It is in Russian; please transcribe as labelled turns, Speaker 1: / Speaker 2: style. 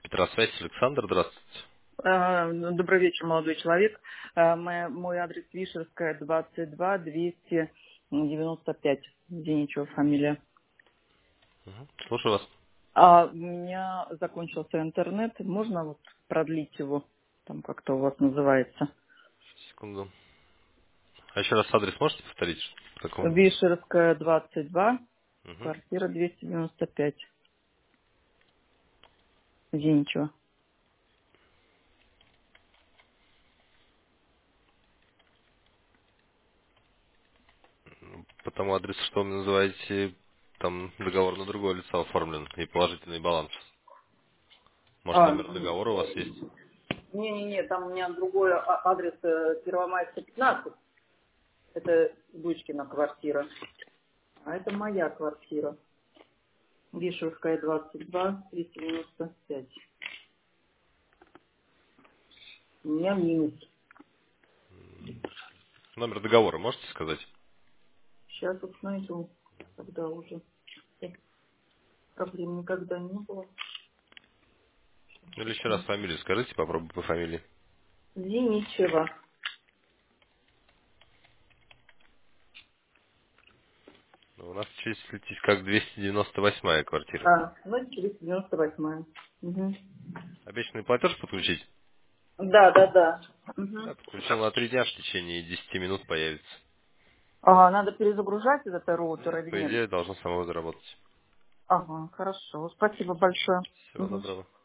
Speaker 1: Петросвязь, Александр, здравствуйте.
Speaker 2: Добрый вечер, молодой человек. Мой адрес Вишерская, 22, 295. Зиничева фамилия.
Speaker 1: Слушаю вас.
Speaker 2: У меня закончился интернет. Можно вот продлить его? Там как-то у вас называется.
Speaker 1: Секунду. А еще раз адрес можете повторить? Какой?
Speaker 2: Вишерская, 22,
Speaker 1: Мгм.
Speaker 2: квартира 295. Зиничева.
Speaker 1: По тому адресу, что вы называете, там договор на другое лицо оформлен и положительный баланс. Может, номер договора у вас есть?
Speaker 2: Не-не-не, там у меня другой адрес, Первомайская, 15. Это дочкина квартира. А это моя квартира. Вишерская, 22, 295. У меня минус.
Speaker 1: Номер договора можете сказать?
Speaker 2: Сейчас вот найду. Тогда уже проблем никогда не было.
Speaker 1: Или еще раз фамилию скажите, попробуй по фамилии.
Speaker 2: Зиничева.
Speaker 1: У нас числитесь как 298-я квартира.
Speaker 2: Ну, через 98-я. Угу.
Speaker 1: Обещанный платеж подключить?
Speaker 2: Да. Угу.
Speaker 1: Да, подключил на 3 дня, в течение 10 минут появится.
Speaker 2: Ага, надо перезагружать этот роутер
Speaker 1: Нет,
Speaker 2: или
Speaker 1: по
Speaker 2: нет?
Speaker 1: идее, должно само заработать.
Speaker 2: Ага, хорошо. Спасибо большое.
Speaker 1: Всего
Speaker 2: Угу.
Speaker 1: доброго.